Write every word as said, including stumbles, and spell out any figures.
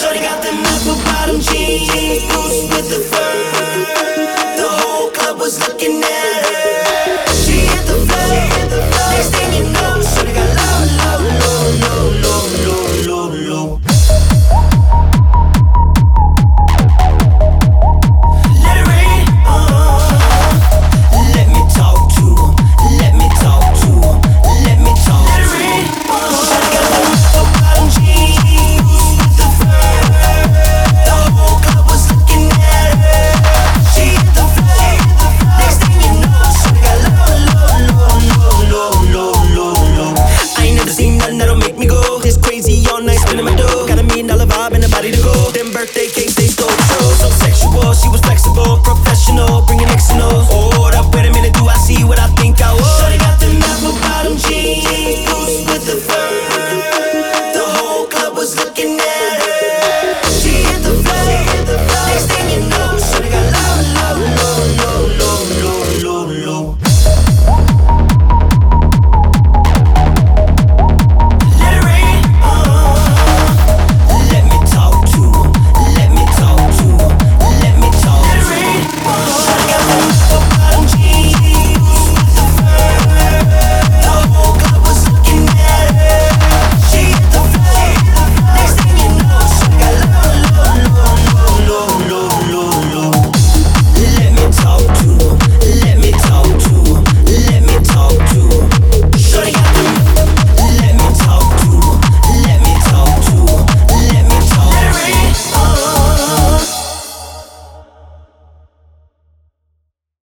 Shorty got them apple bottom jeans, boots with the fur. The whole club was looking at her. She hit the floor. Next thing you know, shorty got low, low, low, low, low, low, low, low. Let it rain, uh, let me talk to him. Let me talk to him. Let me talk. Let it rain, uh, shorty got them apple bottom jeans, boots with the fur. The whole club was looking at her. She hit the floor. Next thing you know, shorty got low, low, low, low, low, low, low. I ain't never seen nothing that'll make me go this crazy all night, spinning my dough. Got a million dollar vibe and a body to go. Them birthday cake